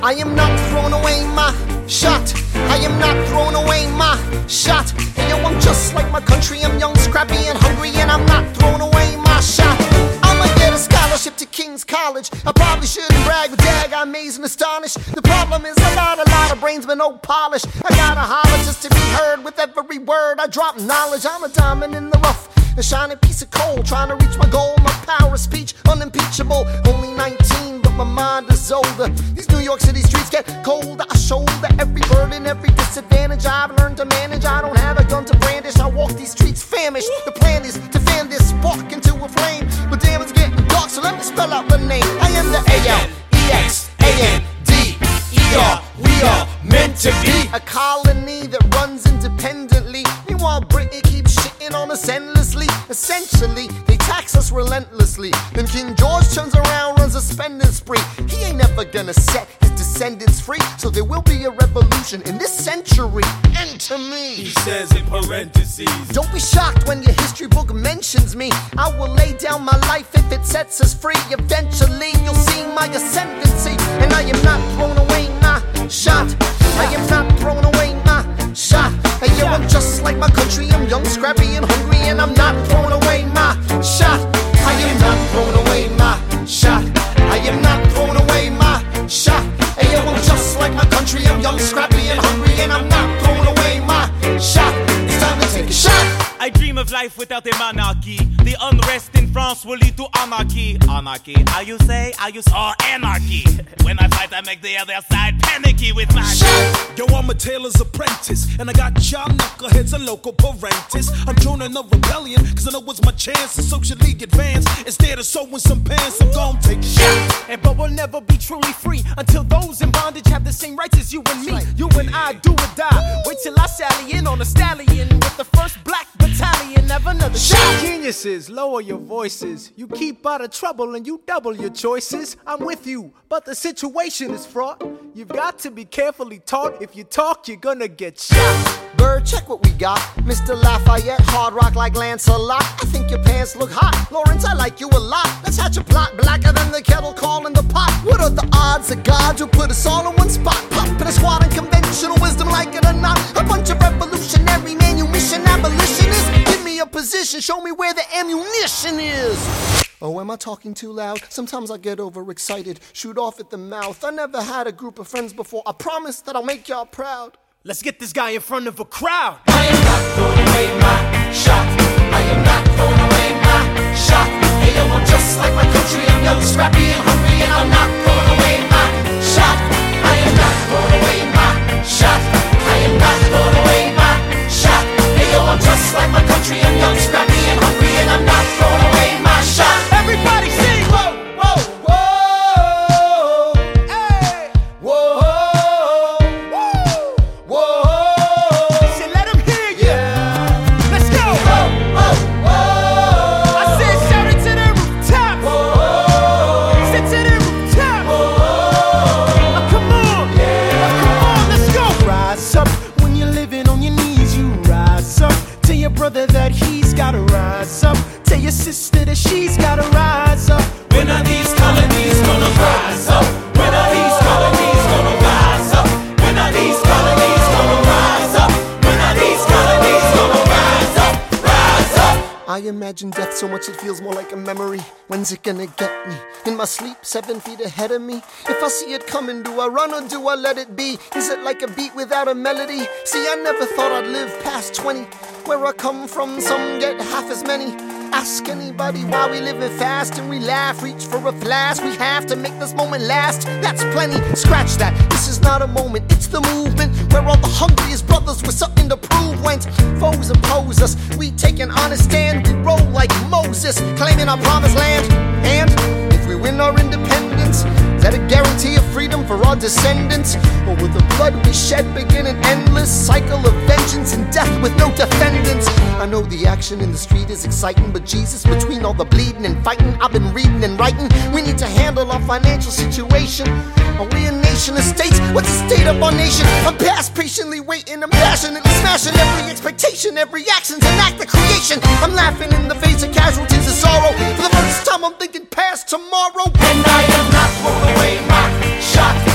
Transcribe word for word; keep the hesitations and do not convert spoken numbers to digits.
I am not throwing away my shot. I am not throwing away my shot. Hey yo, I'm just like my country. I'm young, scrappy, and hungry, and I'm not throwing away my shot. I'ma get a scholarship to King's College. I probably shouldn't brag, but dag, I amaze and astonish. The problem is I got a lot of brains but no polish. I gotta holler just to be heard. With every word I drop knowledge. I'm a diamond in the rough, a shining piece of coal, trying to reach my goal. My power of speech unimpeachable. Only nineteen, but my mind is older. These New York City streets get colder. I shoulder every burden, every disadvantage I've learned to manage. I don't have a gun to brandish. I walk these streets famished. The plan is to fan this spark into a flame, but damn, it's getting dark, so let me spell out the name. I am the A L E X A N D E R. We are meant to be a colony that runs independently. Meanwhile, Britain keeps shitting on us endlessly. Essentially, they tax us relentlessly. Then King George turns around, runs a spending spree. He ain't never gonna set his descendants free, so there will be a revolution in this century. Enter me, he says in parentheses. Don't be shocked when your history book mentions me. I will lay down my life if it sets us free. Eventually, you'll see my ascendancy, and I am not throwing away my shot. I am not throwing away my shot. Hey yo, I'm just like my country. I'm young, scrappy, and hungry, and I'm not throwing away my shot. I am not throwing away my shot. I am not throwing away my shot. Hey yo, I'm just like my country. I'm young, scrappy, and hungry, and I'm not throwing away my shot. It's time to take a shot. I dream of life without a monarchy. The unrest in France will lead to anarchy. Anarchy, how you say? How you say? Or anarchy. When I fight, I make the other side panicky with my shot. Yo, I'm a tailor's apprentice, and I got y'all knuckleheads and local parentes. I'm joining a rebellion, cause I know it's my chance to socially advance. Instead of sewing some pants, I'm gon' take a shot. And but we'll never be truly free until those in bondage have the same rights as you and me. You and I do or die. Wait till I sally in on a stallion with the first black battalion. Have another shot. Geniuses, lower your voices. You keep out of trouble and you double your choices. I'm with you, but the situation is fraught. You've got to be carefully taught. If you talk, you're gonna get shot. Bird, check what we got. Mister Lafayette, hard rock like Lancelot. I think your pants look hot. Lawrence, I like you a lot. Let's hatch a plot blacker than the kettle calling the pot. What are the odds of God will put us all in one spot? Pop in a squad of conventional wisdom, like it or not. A bunch of revolutionary manumission abolitionists. Give me a position, show me where the ammunition is. Oh, am I talking too loud? Sometimes I get overexcited, shoot off at the mouth. I never had a group of friends before. I promise that I'll make y'all proud. Let's get this guy in front of a crowd. I am not throwing away my shot. I am not throwing away my shot. Hey yo, I'm just like my country. I'm young, scrappy, and hungry, and I'm not throwing away my shot. I am not throwing away my shot. I am not throwing away my shot. Hey yo, I'm just like my country. I'm young, scrappy, and hungry, and I'm not throwing away my shot. Everybody sing! Whoa, whoa, whoa, hey, whoa. Brother that he's gotta rise up. Tell your sister that she's gotta rise up. When are these colonies gonna rise up? When are these colonies gonna rise up? When are these colonies gonna rise up? When are these colonies gonna rise up? Rise up. I imagine death so much it feels more like a memory. When's it gonna get me? In my sleep, seven feet ahead of me. If I see it coming, do I run or do I let it be? Is it like a beat without a melody? See, I never thought I'd live past twenty. Where I come from, some get half as many. Ask anybody why we living fast and we laugh. Reach for a flask, we have to make this moment last. That's plenty, scratch that. This is not a moment, it's the movement. Where all the hungriest brothers with something to prove. When foes oppose us, we take an honest stand. We roll like Moses, claiming our promised land. And if we win our independence, is that a guarantee of freedom for our descendants? Or will the blood we shed begin an endless cycle of vengeance and death with no defendants? I know the action in the street is exciting, but Jesus, between all the bleeding and fighting I've been reading and writing, we need to handle our financial situation. Are we a nation of states? What's the state of our nation? I'm past patiently waiting, I'm passionately smashing every expectation, every action's an act of creation. I'm laughing in the face of casualties of sorrow. For the first time I'm thinking past tomorrow. And I am not throwing away my shot.